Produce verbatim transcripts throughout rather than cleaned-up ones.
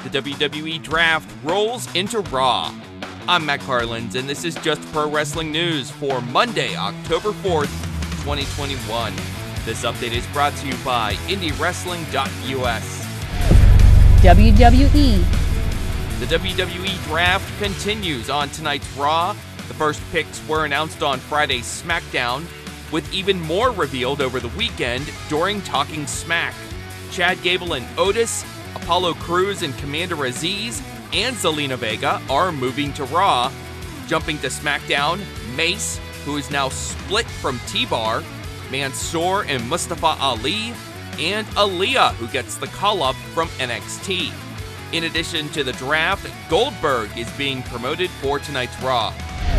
The W W E Draft rolls into Raw. I'm Matt Carlins, and this is Just Pro Wrestling News for Monday, October fourth, twenty twenty-one. This update is brought to you by Indie Wrestling dot U S. W W E. The W W E Draft continues on tonight's Raw. The first picks were announced on Friday's SmackDown, with even more revealed over the weekend during Talking Smack. Chad Gable and Otis, Apollo Crews and Commander Aziz, and Zelina Vega are moving to Raw. Jumping to SmackDown, Mace, who is now split from T-Bar, Mansoor and Mustafa Ali, and Aaliyah, who gets the call-up from N X T. In addition to the draft, Goldberg is being promoted for tonight's Raw.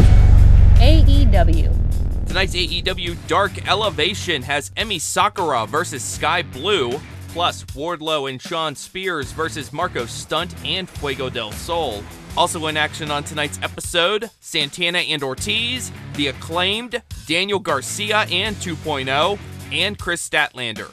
A E W. Tonight's A E W Dark Elevation has Emi Sakura versus Sky Blue, plus Wardlow and Shawn Spears versus Marco Stunt and Fuego del Sol. Also in action on tonight's episode, Santana and Ortiz, The Acclaimed, Daniel Garcia and two point oh, and Chris Statlander.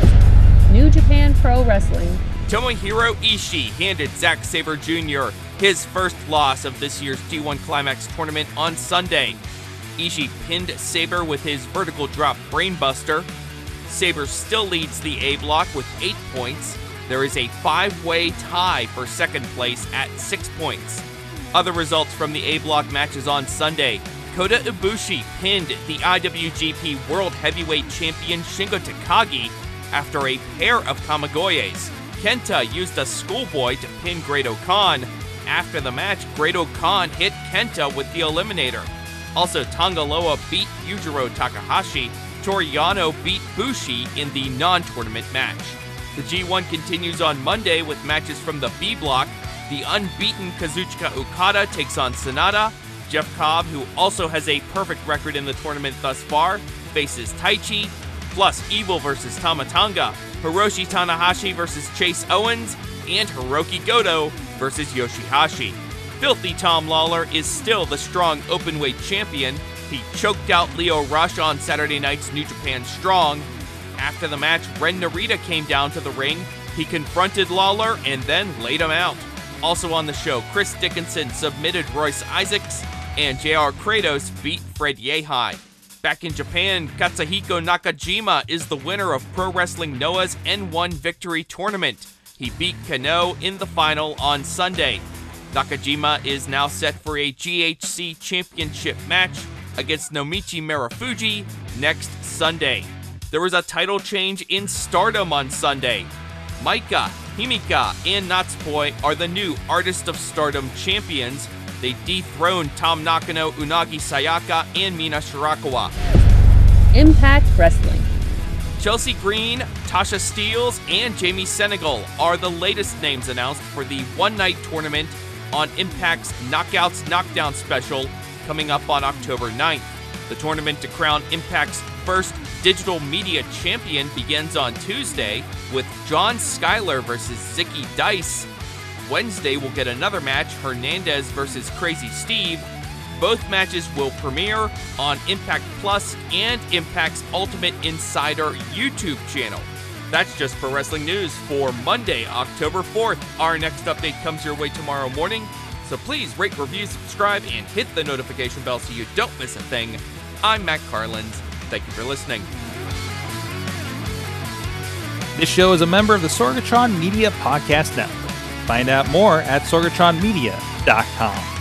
New Japan Pro Wrestling. Tomohiro Ishii handed Zack Sabre Junior his first loss of this year's G one Climax tournament on Sunday. Ishii pinned Sabre with his vertical drop brainbuster. Sabre still leads the A block with eight points. There is a five-way tie for second place at six points. Other results from the A block matches on Sunday. Kota Ibushi pinned the I W G P World Heavyweight Champion Shingo Takagi after a pair of Kamigoyes. Kenta used a schoolboy to pin Great-O-Khan. After the match, Great-O-Khan hit Kenta with the Eliminator. Also, Tangaloa beat Yujiro Takahashi. Toru Yano beat Bushi in the non-tournament match. The G one continues on Monday with matches from the B block. The unbeaten Kazuchika Okada takes on Sonata. Jeff Cobb, who also has a perfect record in the tournament thus far, faces Taichi. Plus Evil versus Tama Tonga, Hiroshi Tanahashi versus Chase Owens, and Hiroki Goto versus Yoshihashi. Filthy Tom Lawler is still the strong openweight champion. He choked out Lio Rush on Saturday night's New Japan Strong. After the match, Ren Narita came down to the ring. He confronted Lawler and then laid him out. Also on the show, Chris Dickinson submitted Royce Isaacs, and J R Kratos beat Fred Yehai. Back in Japan, Katsuhiko Nakajima is the winner of Pro Wrestling Noah's N one Victory Tournament. He beat Kano in the final on Sunday. Nakajima is now set for a G H C Championship match against Nomichi Marufuji next Sunday. There was a title change in Stardom on Sunday. Maika, Himika, and Natsupoi are the new Artist of Stardom champions. They dethroned Tam Nakano, Unagi Sayaka, and Mina Shirakawa. Impact Wrestling. Chelsea Green, Tasha Steelz, and Jamie Senegal are the latest names announced for the one-night tournament on Impact's Knockouts Knockdown special coming up on October ninth. The tournament to crown Impact's first digital media champion begins on Tuesday with John Skyler versus Zicky Dice. Wednesday we'll get another match, Hernandez versus Crazy Steve. Both matches will premiere on Impact Plus and Impact's Ultimate Insider YouTube channel. That's Just Pro Wrestling News for Monday, October fourth. Our next update comes your way tomorrow morning, so please rate, review, subscribe, and hit the notification bell so you don't miss a thing. I'm Matt Carlins. Thank you for listening. This show is a member of the Sorgatron Media Podcast Network. Find out more at sorgatron media dot com.